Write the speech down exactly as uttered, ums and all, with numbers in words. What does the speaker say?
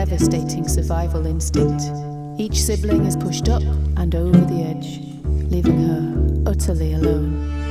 devastating survival instinct. Each sibling is pushed up and over the edge, leaving her utterly alone.